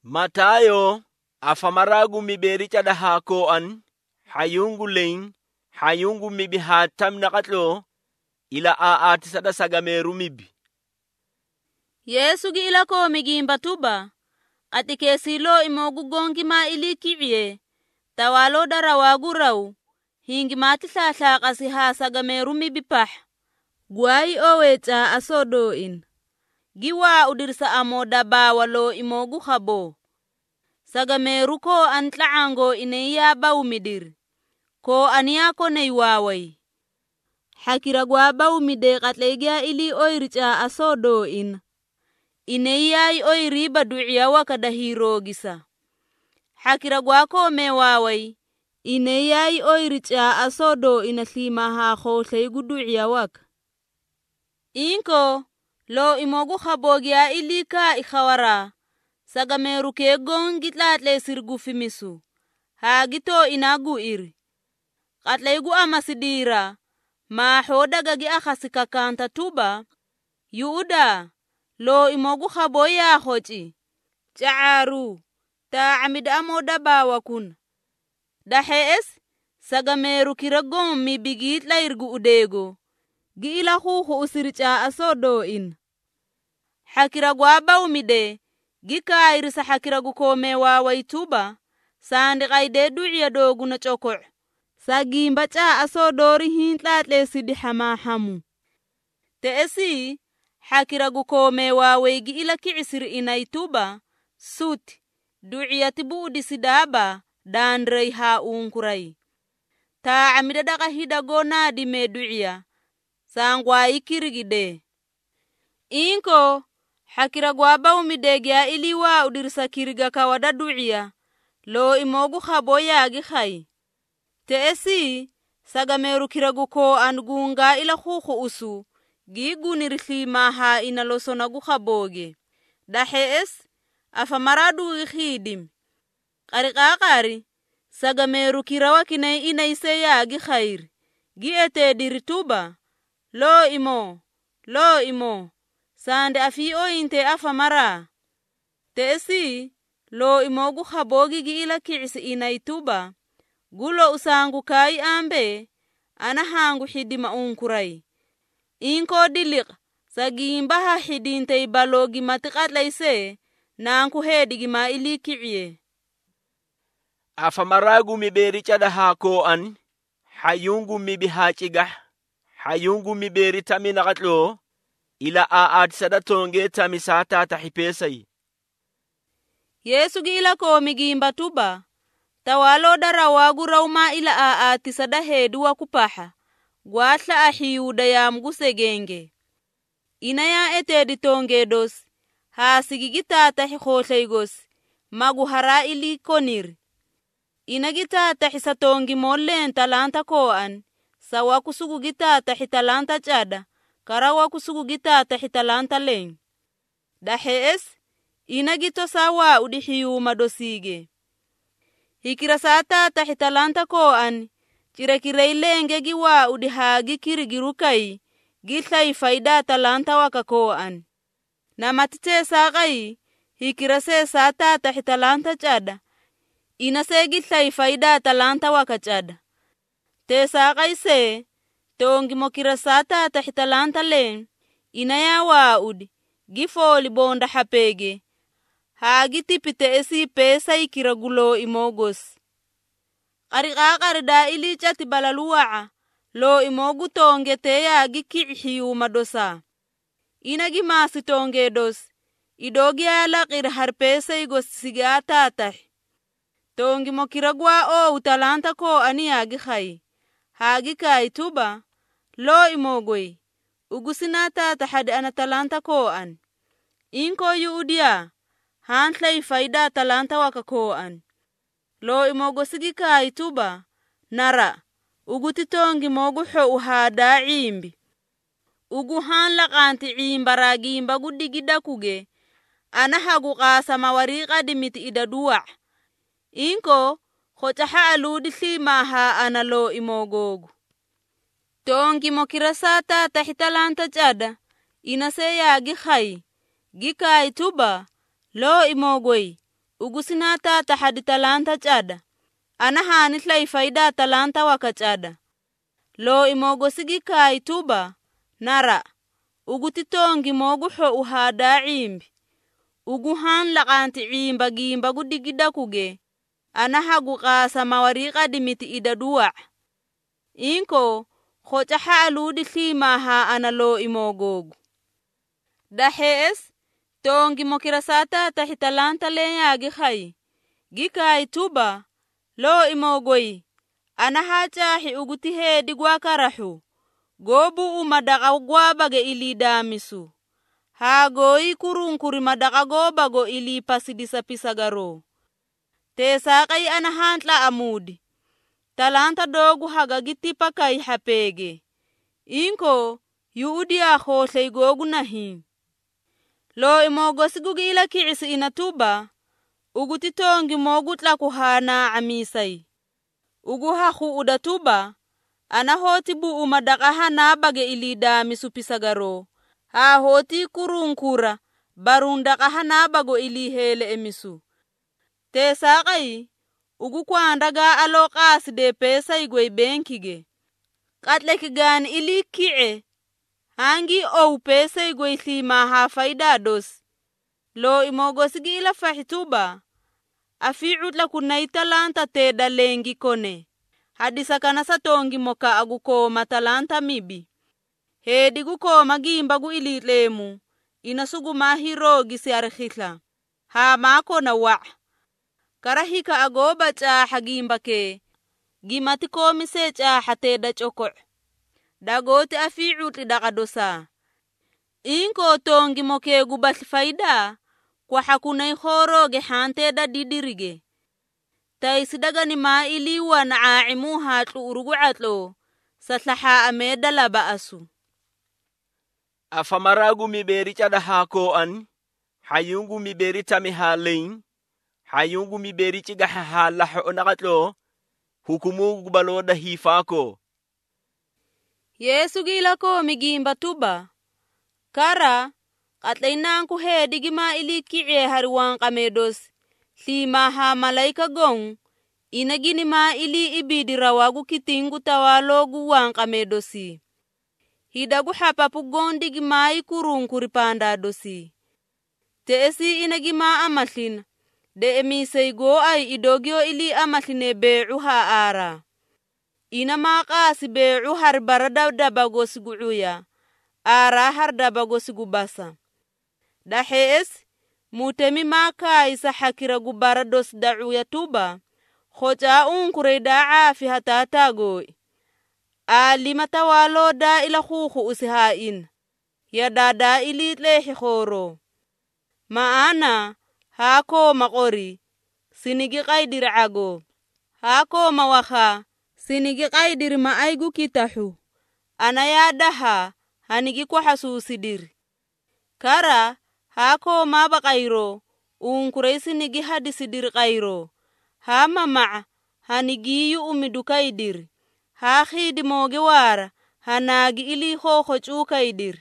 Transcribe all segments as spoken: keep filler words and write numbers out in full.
Matayo afamaragu miberi chada hako an hayungu lein hayungu mibi hatam nakatlo ila aati sada sagameru mibi. Yesu gi ila ko migimba tuba ati kesilo imogu gongi ma ili kiye tawalo darawagu raw hingi mati sasa kasi ha sagameru mibi pah gwai owecha asodo in giwa udirsa amoda ba walo imogu khabo sagameru ko antlaango ineya baumidir ko ania ko neiwawai hakira gwa baumide katlegia ili oiricha asodo in ineyai oiriba duiya wakadahirogisa hakira gwa ko mewawai ineyai oiricha asodo inaslima ha khoslei guduiya wak inko lo imogu khabogia ilika ikhawara sagameru ke gongi tlatle sirgufimisu hagito inagu iri katlegu amasidira ma hoda gagi akhasika kanta tuba yuda lo imogu khaboya khochi chaaru ta amid amoda bawakun dahes sagameru kiragom mi bigit la irgu udego gi ila khu usiricha asodo in hakira gwa baumide gi kairisa hakira gu kome wa waituba sandi qaide duiya doguna choko sagimba cha asodori hintlatle sidi hama hamu teesi hakira gu kome wa wegi ila kiisir inaituba sut duiya tibudi sidaba dandrei ha unkurai ta amida daga hida gona di me duiya sangwa ikirigide inko hakira gwa baumidegya iliwa udirsa kiriga kawada duiya lo imogu khaboya gi khai teesi sagameru kiragu ko angunga ila khukhu usu gigunirthi maha inalosona gu khaboge dahes afamaradu khidim qariqaqari sagameru kirawa kinai inaiseya gi khair gi ete dirituba lo imo lo imo sande afio inte afamara teesi lo imogu khabogi gi ila kiisi inaituba gulo usangu kai ambe ana hangu hidima unkurai inko dilik sagimba ha hidinte balogi matiqatlaise nanku hedigi ma ili kiye Afamaragu miberi chada hako an hayungu mibi hachigah hayungu miberi tami nakatlo ila aat sada tonge tami sata tahipesai. Yesu gi ila ko migimba tuba tawalo darawagu rauma ila aati sada hedu wa kupaha gwatla ahiyuda ya mgusegenge inaya etedi tonge dos ha sigigita tahi khosleigos magu hara ili konir inagita tahi satongi molen talanta koan sawa kusugu gita tahi talanta chada karawa kusugu gita tahi talanta len dahes inagito sawa udihiyu madosige hikira sata tahi talanta koan chirekireilenge giwa udihagi kirigirukai gitlai faida talanta wakakoan na matite sagai hikira se sata tahi talanta chada inase gitlai faida talanta wakachada te sagai se tongi mokira sata tahi talanta len inaya waudi gifoli bonda hapege hagi tipite esi pesa ikiragulo imogos qariqaqari da ili chati balaluwa lo imogu tonge teya gikihiyu madosa inagi masi tonge dos idogi ala qir har pesa igos sigata tah tongi mokiragwa o utalanta ko ania gi khai hagi kai tuba lo imogoi ugusinata tahadi ana talanta ko an inko yudia hantlai faida talanta wakakoan lo imogo sigika ituba nara ugutitongi mogu ho uhada imbi ugu hanla qanti imbaragi imbagu digida kuge ana hagu qasa mawariqa dimiti idaduwa inko khotaha aludi thima ha ana lo imogogu tongi mokirasata tahitalanta chada inaseya gi khai gika ituba lo imogoi ugu sinata tahadi talanta chada. Ana hanitla ifaida talanta wakachada. Lo imogo sigi kai tuba, nara, ugu titongi mogu ho uhada imbi. Ugu han lakanti imba gimba gudigida kuge. Ana hagu kasa mawarika dimiti idadua. Inko, khocha haaludi thima ha ana lo imogogu. Dahes, tongi mokirasata tahitalanta lenyagi khai. Gikai tuba, lo imogoi. Ana hacha hi ugutihe digwa karahu. Gobu umadaka ugwabage ili damisu. Hagoi kurunkuri madaka gobago ili pasidisa pisagaro. Tesakai ana hantla amudi. Talanta dogu hagagiti pakai hapege. Inko, yuudia khosei gogu nahi. Lo imogo sigugi ila kiisi inatuba. Ugutitongi mogutla kuhana amisai. Ugu haku udatuba. Ana hoti bu umadaka hanabage ilida misupisagaro. Ha hoti kurunkura. Barundaka hanabago ili hele emisu. Tesakai. Ugu kwaandaga alokas de pesa igwe benkige. Katleki gan ili kie. Hangi ou pesa igwe thima ha faida dos. Lo imogo sigi ila fahituba. Afi'ud la kunay talanta teda lengi kone. Hadisa kana sa tongi moka aguko matalanta mibi. Hedi guko magimba gu ilitlemu. Inasugu mahirogi si arkhitla. Ha mako na wa'. Karahika agoba cha hagimba ke. Gimati komise cha hateda choko. Dagote afi'ud idakadosa. Inko tongi moke gubati faida. Kwa hakunay khoroge hanteda didirige. Taisidaga ni mailiwa na aimu hatlu urugu atlo. Satlaha ameda laba asu. Afamaragu miberi chada hako an. Hayungu miberi tami halain. Hayungu miberi chiga halaho onakatlo. Hukumu gubaloda hifako. Yesu gila ko migimba tuba. Kara. Katlainang ku he digima ili kiye hariwang kamedos. Lima ha malaika gong. Inagini ma ili ibidirawagu kitingu tawalogu wang kamedosi. Hidagu hapapu gong digima ikurung kuripanda dosi. Teesi inagima amaslin. De emisay go ay idogyo ili amasline be'u ha ara. Inamaka si be'u harbarada dabago siguuya. Ara hardabago sigubasa. Dahes, mutemi maka isa hakira gubara dos da'u ya tuba. Khoja unkure da'a fi hatatago. Alima tawalo da ila khuku usihain. Ya dada ili lehi khoro. Maana, hako makori. Sinigi kaidir ago. Hako mawakha. Sinigi kaidir maaigu kitahu. Anayadaha, hanigi kwa hasusidir. Kara, hako maba kairo, unkuresi nigi hadisidir kairo. Hama maa, hanigiyu umidukaidir. Hakhidi moge wara, hanagi ili khokho chukaidir.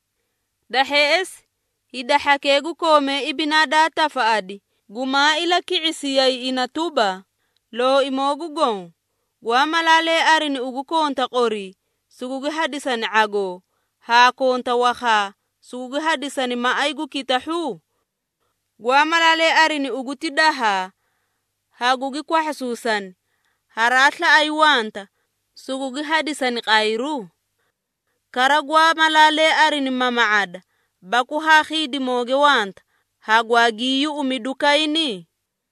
Dahes, hidahakegu kome ibinada tafaadi. Guma ila kiisiyay inatuba, lo imogu gong. Guamalale arini ugu konta kori, sugugi hadisan ago. Ha konta wakha. Sugu hadisani maaigu kitahu. Guamalale arini ugutidaha. Hagugi kwa hasusan. Haratla aiwanta. Sugugi hadisani kairu. Kara guamalale arini mamaada. Baku hakhidi moge wanta. Hagwagiyu umidukaini.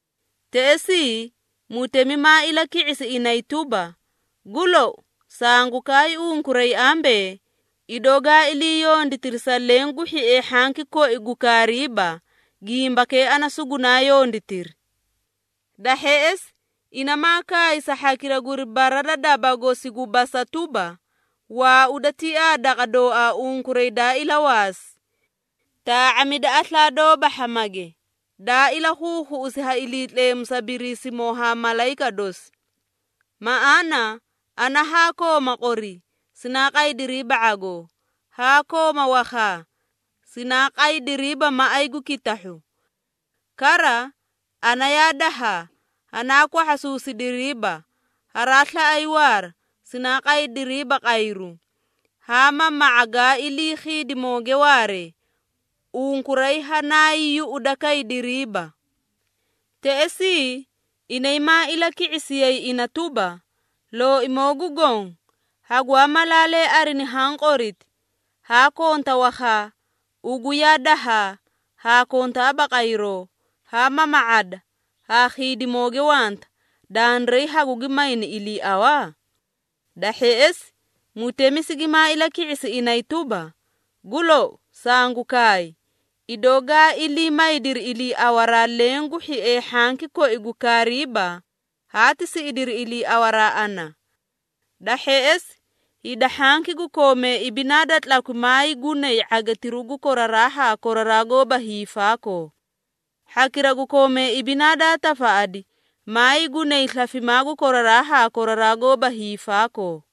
Teesi. Mutemi ma ila kiisi inaituba. Gulo. Sangu kai unkurei ambe. Idoga iliyo nditirisa lengu hi e hanki ko igukariba. Gimba ke anasugunayo nditir. Dahes, inamaka isa hakira guri barada dabago sigubasa tuba. Wa udatia dakadoa unkureda ilawas. Ta amida atla do bahamage. Da ila huhu usiha ilitle msabirisi moha malaika dos. Maana, anahako makori. Sinakay diriba ago. Hako mawakha. Sinakay diriba maaigu kitahu. Kara, anayadaha anakwa hasusi diriba harahla aywar sinaqay diriba qayru hama maaga ilihi dimoge ware unkuray hanayi yu udakay diriba teesi inayma ilaki isiyay inatuba lo imogugong hagwa malale arini hanqorit ha konta waha uguyadaha ha konta abaqayro ha mamaad ha khidimoge want danrey hagugimayni ili awa dahes mutemisigi ilaki isi inaytuba gulo sangu kai idoga ili maidir ili awara lengu hi e hanki ko igukariba hatisi idir ili awara ana dahes ida hanki gukome ibinadat lakumai gune agatirugu koraraha korarago bahifako hakira gukome ibinada tafaadi mai gune itlafimagu koraraha korarago bahifako